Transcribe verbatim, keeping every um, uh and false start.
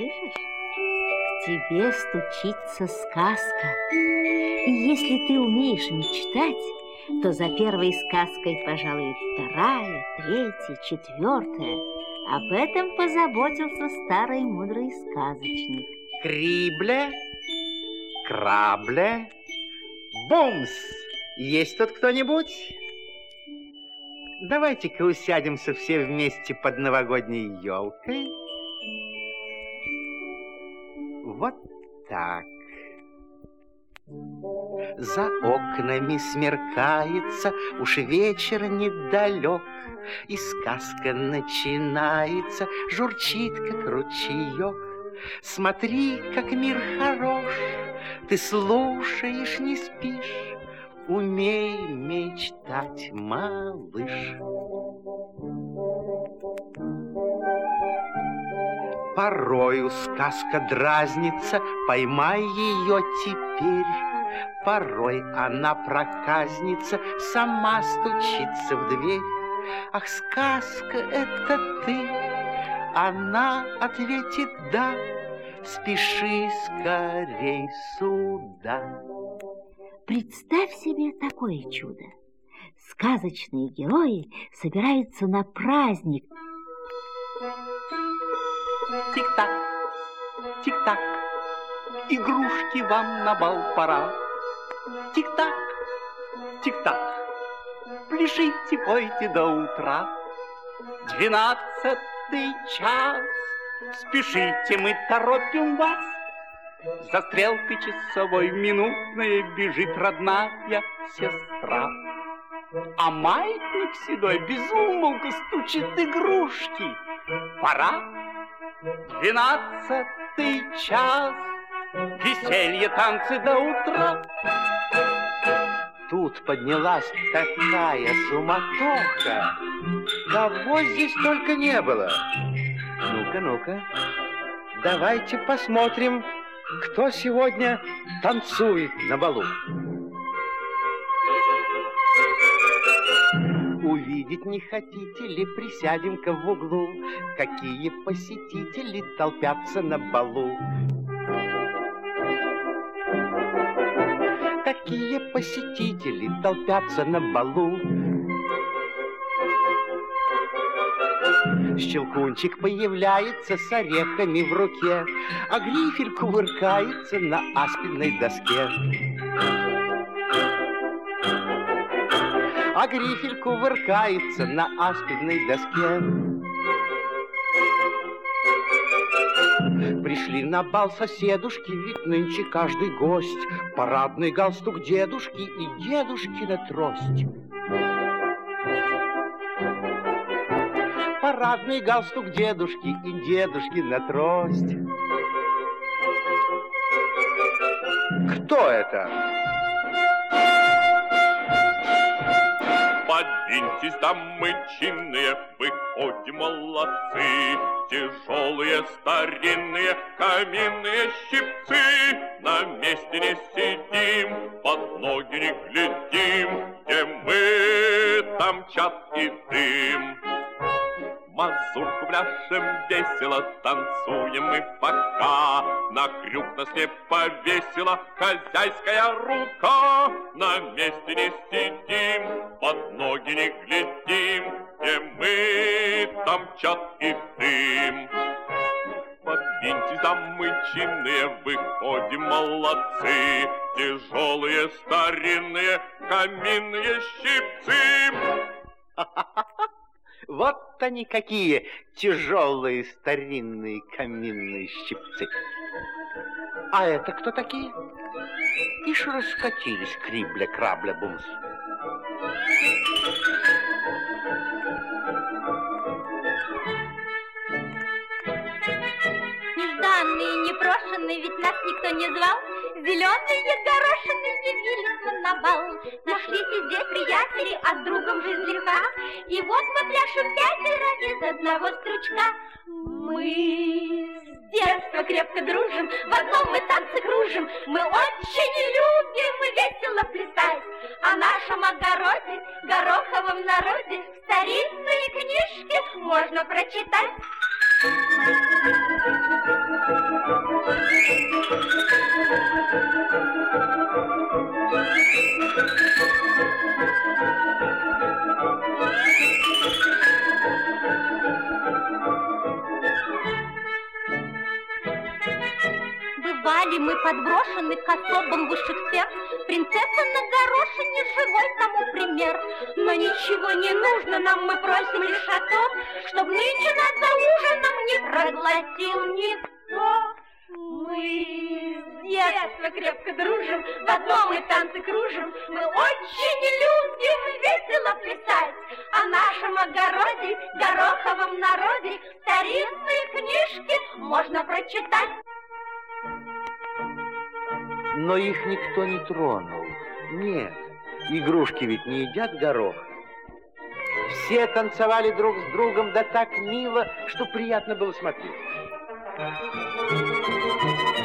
Слышишь? К тебе стучится сказка. И если ты умеешь мечтать, то за первой сказкой пожалуй вторая, третья, четвертая. Об этом позаботился старый мудрый сказочник. Крибле, крабле, бумс. Есть тут кто-нибудь? Давайте-ка усядемся все вместе под новогодней елкой. Вот так. За окнами смеркается, уж вечер недалек, и сказка начинается, журчит, как ручеек. Смотри, как мир хорош, ты слушаешь, не спишь, умей мечтать, малыш. Порою сказка дразнится, поймай ее теперь. Порой она проказница, сама стучится в дверь. Ах, сказка, это ты? Она ответит да. Спеши скорей сюда. Представь себе такое чудо. Сказочные герои собираются на праздник. Тик-так, тик-так, игрушки вам на бал пора. Тик-так, тик-так, пляшите, пойте до утра. Двенадцатый час, спешите, мы торопим вас. За стрелкой часовой минутной бежит родная сестра. А маятник седой безумолку стучит игрушки. Пора. Двенадцатый час, веселье, танцы до утра. Тут поднялась такая суматоха, кого здесь только не было. Ну-ка, ну-ка, давайте посмотрим, кто сегодня танцует на балу. Увидеть не хотите ли, присядем-ка в углу, какие посетители толпятся на балу. Какие посетители толпятся на балу. Щелкунчик появляется с орехами в руке, а грифель кувыркается на аспидной доске. А грифель кувыркается на аспидной доске. Пришли на бал соседушки, ведь нынче каждый гость. Парадный галстук дедушки и дедушкина трость. Парадный галстук дедушки и дедушкина трость. Кто это? Подвиньтесь, дамы чинные, выходим, молодцы. Тяжелые, старинные, каминные щипцы. На месте не сидим, под ноги не глядим. Где мы, там час и дым. Мазурку пляшем весело, танцуем мы пока. На крюк нас не повесила хозяйская рука. На месте не сидим, под ноги не глядим. Где мы, там чат и дым. Подвиньтесь, дамы чинные, выходим, молодцы. Тяжелые, старинные, каминные щипцы. Вот они какие тяжелые старинные каминные щипцы. А это кто такие? Ишь, раскатились крибля-крабля-бумс. Нежданные, непрошенные, ведь нас никто не звал. Зеленые горошины явились мы на бал. Нашлись и здесь приятели, а с другом жизнь легка. И вот мы пляшем пятеро из одного стручка. Мы с детства крепко дружим, в одном мы танцы кружим. Мы очень любим весело плясать. О нашем огороде, гороховом народе в старинные книжки можно прочитать. Бывали мы подброшены к особам высших сфер, принцесса на горошине живой тому пример. Но ничего не нужно нам, мы просим лишь о том, чтоб нынче нас за ужином не проглотил никто. Мы с детства крепко дружим, в одном мы танцы кружим. Мы очень любим весело плясать. О нашем огороде, гороховом народе старинные книжки можно прочитать. Но их никто не тронул. Нет, игрушки ведь не едят горох. Все танцевали друг с другом, да так мило, что приятно было смотреть.